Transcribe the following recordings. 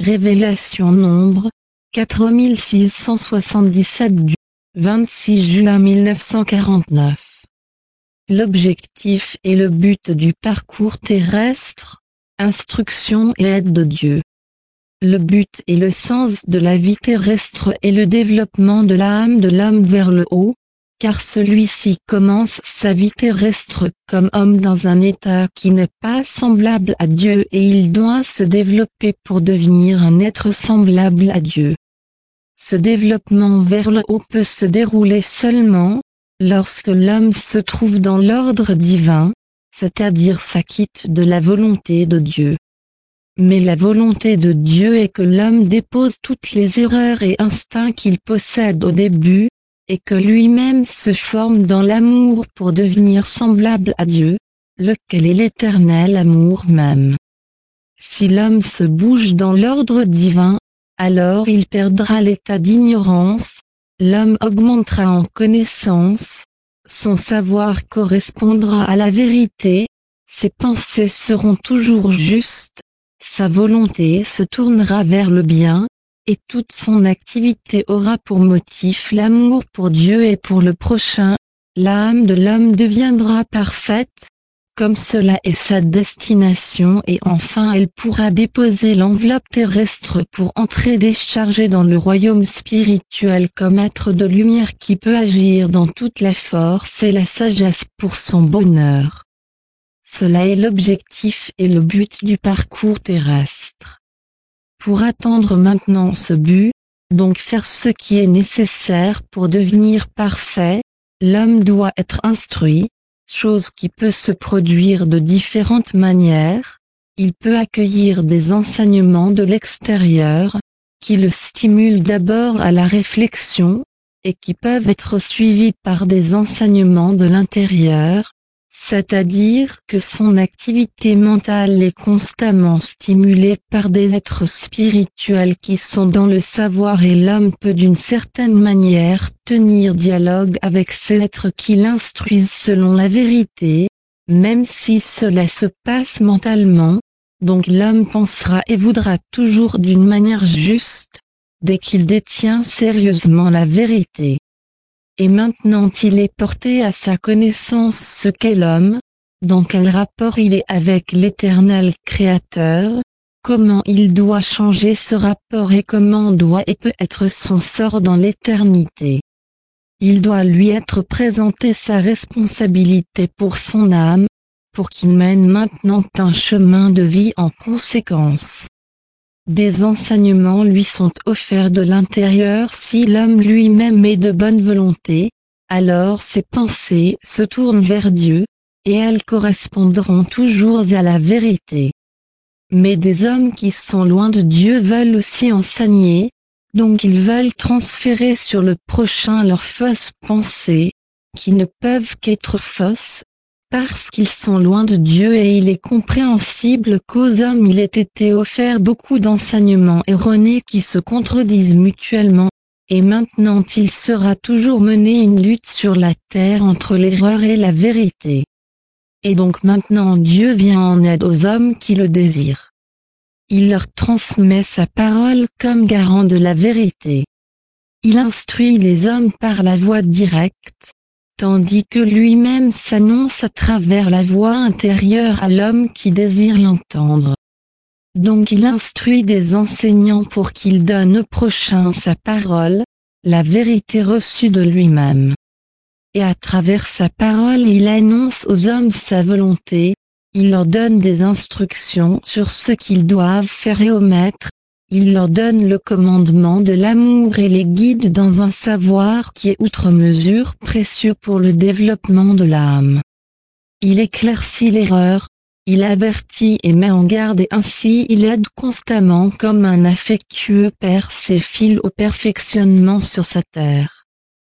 Révélation Nombre, 4677 du 26 juin 1949. L'objectif et le but du parcours terrestre, instruction et aide de Dieu. Le but et le sens de la vie terrestre est le développement de l'âme de l'homme vers le haut, car celui-ci commence sa vie terrestre comme homme dans un état qui n'est pas semblable à Dieu et il doit se développer pour devenir un être semblable à Dieu. Ce développement vers le haut peut se dérouler seulement lorsque l'homme se trouve dans l'ordre divin, c'est-à-dire s'acquitte de la volonté de Dieu. Mais la volonté de Dieu est que l'homme dépose toutes les erreurs et instincts qu'il possède au début, et que lui-même se forme dans l'amour pour devenir semblable à Dieu, lequel est l'éternel amour même. Si l'homme se bouge dans l'ordre divin, alors il perdra l'état d'ignorance, l'homme augmentera en connaissance, son savoir correspondra à la vérité, ses pensées seront toujours justes, sa volonté se tournera vers le bien, et toute son activité aura pour motif l'amour pour Dieu et pour le prochain, l'âme de l'homme deviendra parfaite, comme cela est sa destination et enfin elle pourra déposer l'enveloppe terrestre pour entrer déchargée dans le royaume spirituel comme être de lumière qui peut agir dans toute la force et la sagesse pour son bonheur. Cela est l'objectif et le but du parcours terrestre. Pour atteindre maintenant ce but, donc faire ce qui est nécessaire pour devenir parfait, l'homme doit être instruit, chose qui peut se produire de différentes manières. Il peut accueillir des enseignements de l'extérieur, qui le stimulent d'abord à la réflexion, et qui peuvent être suivis par des enseignements de l'intérieur, c'est-à-dire que son activité mentale est constamment stimulée par des êtres spirituels qui sont dans le savoir et l'homme peut d'une certaine manière tenir dialogue avec ces êtres qui l'instruisent selon la vérité, même si cela se passe mentalement, donc l'homme pensera et voudra toujours d'une manière juste, dès qu'il détient sérieusement la vérité. Et maintenant il est porté à sa connaissance ce qu'est l'homme, dans quel rapport il est avec l'éternel Créateur, comment il doit changer ce rapport et comment doit et peut être son sort dans l'éternité. Il doit lui être présenté sa responsabilité pour son âme, pour qu'il mène maintenant un chemin de vie en conséquence. Des enseignements lui sont offerts de l'intérieur si l'homme lui-même est de bonne volonté, alors ses pensées se tournent vers Dieu, et elles correspondront toujours à la vérité. Mais des hommes qui sont loin de Dieu veulent aussi enseigner, donc ils veulent transférer sur le prochain leurs fausses pensées, qui ne peuvent qu'être fausses, parce qu'ils sont loin de Dieu et il est compréhensible qu'aux hommes il ait été offert beaucoup d'enseignements erronés qui se contredisent mutuellement, et maintenant il sera toujours mené une lutte sur la terre entre l'erreur et la vérité. Et donc maintenant Dieu vient en aide aux hommes qui le désirent. Il leur transmet sa parole comme garant de la vérité. Il instruit les hommes par la voie directe, tandis que lui-même s'annonce à travers la voix intérieure à l'homme qui désire l'entendre. Donc il instruit des enseignants pour qu'ils donnent au prochain sa parole, la vérité reçue de lui-même. Et à travers sa parole il annonce aux hommes sa volonté, il leur donne des instructions sur ce qu'ils doivent faire et omettre, il leur donne le commandement de l'amour et les guide dans un savoir qui est outre mesure précieux pour le développement de l'âme. Il éclaircit l'erreur, il avertit et met en garde et ainsi il aide constamment comme un affectueux père ses fils au perfectionnement sur sa terre.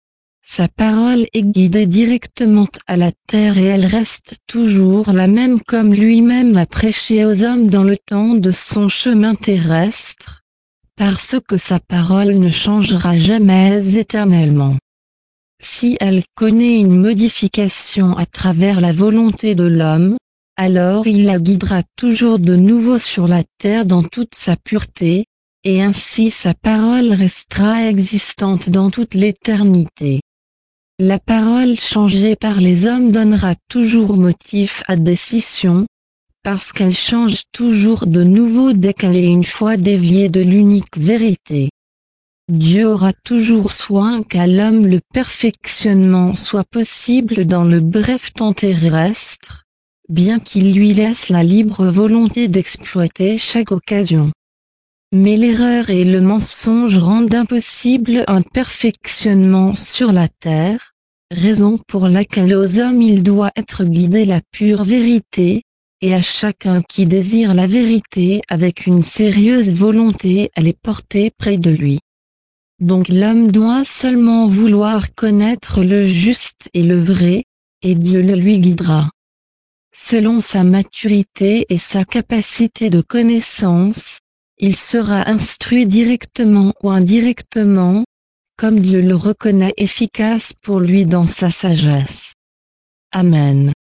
Sa parole est guidée directement à la terre et elle reste toujours la même comme lui-même l'a prêché aux hommes dans le temps de son chemin terrestre, parce que sa parole ne changera jamais éternellement. Si elle connaît une modification à travers la volonté de l'homme, alors il la guidera toujours de nouveau sur la terre dans toute sa pureté, et ainsi sa parole restera existante dans toute l'éternité. La parole changée par les hommes donnera toujours motif à décision, parce qu'elle change toujours de nouveau dès qu'elle est une fois déviée de l'unique vérité. Dieu aura toujours soin qu'à l'homme le perfectionnement soit possible dans le bref temps terrestre, bien qu'il lui laisse la libre volonté d'exploiter chaque occasion. Mais l'erreur et le mensonge rendent impossible un perfectionnement sur la terre, raison pour laquelle aux hommes il doit être guidé la pure vérité, et à chacun qui désire la vérité avec une sérieuse volonté à les porter près de lui. Donc l'homme doit seulement vouloir connaître le juste et le vrai, et Dieu le lui guidera. Selon sa maturité et sa capacité de connaissance, il sera instruit directement ou indirectement, comme Dieu le reconnaît efficace pour lui dans sa sagesse. Amen.